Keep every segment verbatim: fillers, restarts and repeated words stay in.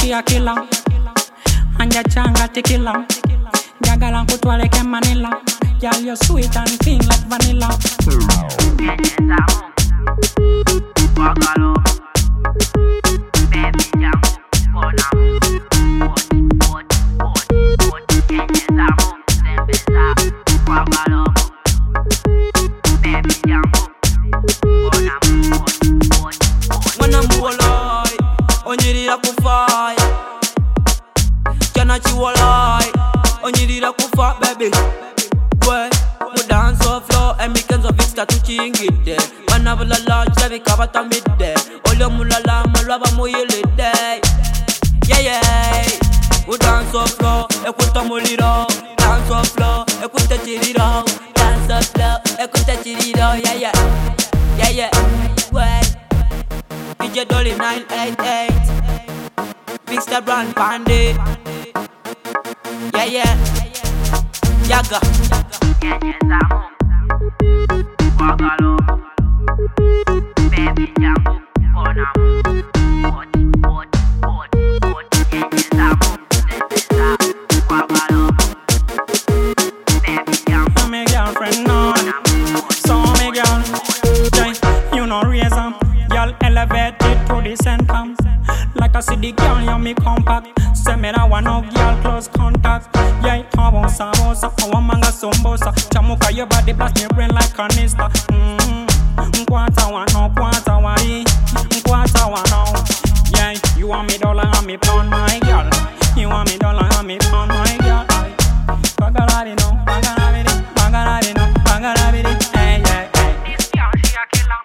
she a killer. Anja changa tequila. Jagala kutwale ke Manila. Girl, you sweet and pink like vanilla. Onyirira kufai, jana chiwalai. Onyirira kufa baby. Boy, we dance on floor and weekends of extra to chingide. Manavla la javi kabata midday. Olyo mulala malaba moyele day. Yeah yeah. We dance on floor, ekuta muliro. Dance on floor, ekuta chiriro. Dance on floor, ekuta chiriro. Yeah yeah. Yeah yeah. Boy. D J Dolly nine eight eight, Fix the brand Pandy. Yeah yeah, Yaga. Wagalo, baby jamu, konamu, what what what what, jamu, wagalo, baby jamu. I'm a girlfriend now, so me girl, you know reason. Girl elevated to the center. Like I see the girl, you me compact. Say me that one no girl close contact. Yeah, abosa abosa, awamanga sombosa. Chamuka your body blast me brain like canister. Mmm, mkwata wano, mkwata wari, mkwata wano. Yeah, you want me dollar and me pound, my girl. You want me dollar and me pound, my girl. Bagalari no, bagalari, bagalari no, bagalari. Hey yeah, hey. This girl she a killer.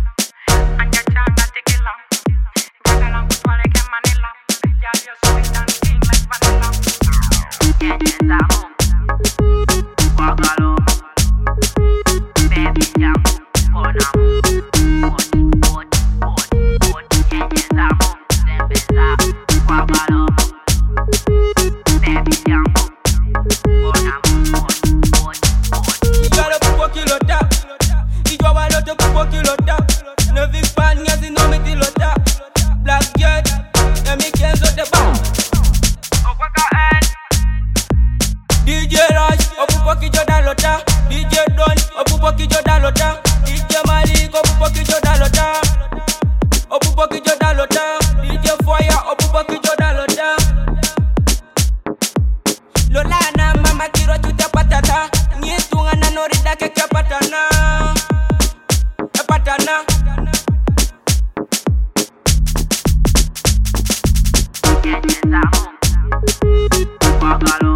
D J Rush, opupo kijoda lota. D J Don, opupo kijoda lota. D J Malik, opupo kijoda lota. Opupo kijoda lota. D J Fire, opupo kijoda lota. Lola na mama kiro chuta patata. Nyetunga na norida keke patana. E patana. Wagalo.